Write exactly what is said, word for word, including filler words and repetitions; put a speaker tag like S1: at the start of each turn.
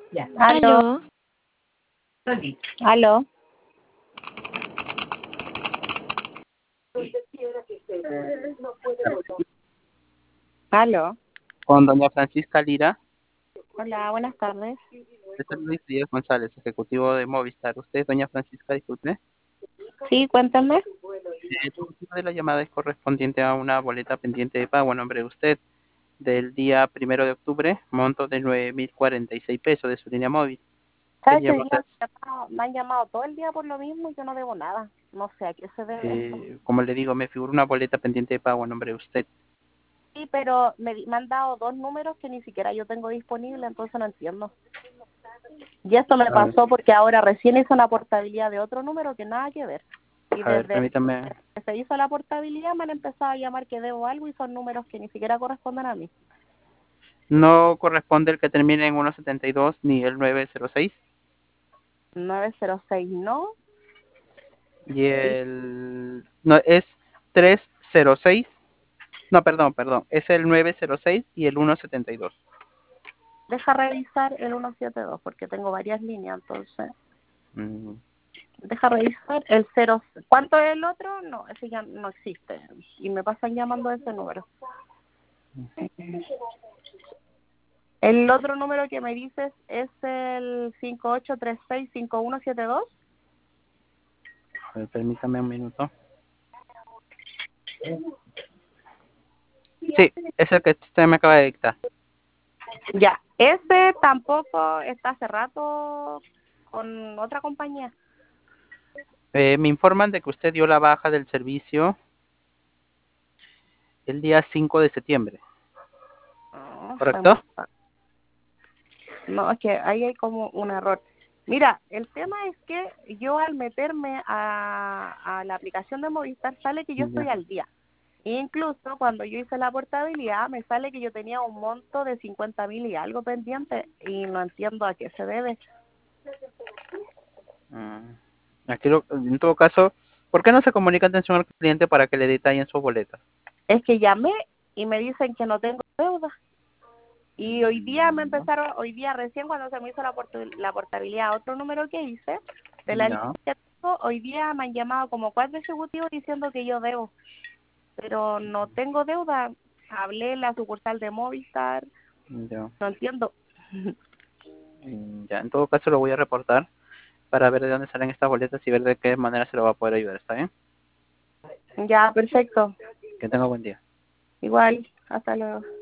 S1: Ya. Aló,
S2: Aló,
S1: aló. Aló.
S3: Con doña Francisca Lira.
S1: Hola, buenas tardes.
S3: Este es Luis Díaz González, ejecutivo de Movistar. ¿Usted, doña Francisca, disculpe?
S1: Sí, cuéntame.
S3: El motivo de la llamada es correspondiente a una boleta pendiente de pago a nombre de usted del día primero de octubre, monto de nueve mil cuarenta y seis pesos de su línea móvil.
S1: ¿Sabes que hoy
S3: Queríamos
S1: día me
S3: saber,
S1: han llamado, me han llamado todo el día por lo mismo y yo no debo nada? No sé a qué se debe esto.
S3: eh, como le digo, me figura una boleta pendiente de pago a nombre de usted.
S1: Sí, pero me, di- me han dado dos números que ni siquiera yo tengo disponible, entonces no entiendo. Y esto me
S3: A ver,
S1: pasó porque ahora recién hice una portabilidad de otro número que nada que ver. Y
S3: a ver,
S1: desde
S3: permítame.
S1: que se hizo la portabilidad me han empezado a llamar que debo algo y son números que ni siquiera corresponden a mí.
S3: No corresponde el que termine en ciento setenta y dos ni el nueve cero seis.
S1: nueve cero seis no.
S3: Y
S1: Y
S3: el... No, es trescientos seis. No, perdón, perdón. Es el nueve cero seis y el ciento setenta y dos.
S1: deja revisar el ciento setenta y dos porque tengo varias líneas, entonces.
S3: Mm,
S1: Deja revisar el cero. ¿Cuánto es el otro? No, ese ya no existe. Y me pasan llamando a ese número. El otro número que me dices es el cinco ocho tres seis cinco uno siete dos.
S3: a ver, permítame un minuto. Sí, es el que usted me acaba de dictar.
S1: Ya, ese tampoco está hace rato con otra compañía.
S3: Eh, me informan de que usted dio la baja del servicio el día cinco de septiembre,
S1: No, fue muy...
S3: ¿correcto?
S1: no, es que ahí hay como un error. Mira, el tema es que yo al meterme a, a la aplicación de Movistar sale que yo estoy
S3: Ya.
S1: al día. Incluso cuando yo hice la portabilidad me sale que yo tenía un monto de cincuenta mil y algo pendiente y no entiendo a qué se debe.
S3: Mm, Aquí lo- en todo caso, ¿por qué no se comunica atención al cliente para que le detallen sus boletas?
S1: Es que llamé y me dicen que no tengo deuda. Y hoy día me
S3: No.
S1: empezaron, hoy día recién cuando se me hizo la, portu- la portabilidad, otro número que hice, de la línea
S3: Ya,
S1: que tengo, hoy día me han llamado como cuatro ejecutivos diciendo que yo debo, pero no tengo deuda. Hablé en la sucursal de Movistar,
S3: ya,
S1: no entiendo.
S3: mm, ya. En todo caso lo voy a reportar para ver de dónde salen estas boletas y ver de qué manera se lo va a poder ayudar, ¿está bien?
S1: Ya, perfecto.
S3: Que tenga buen día.
S1: Igual, hasta luego.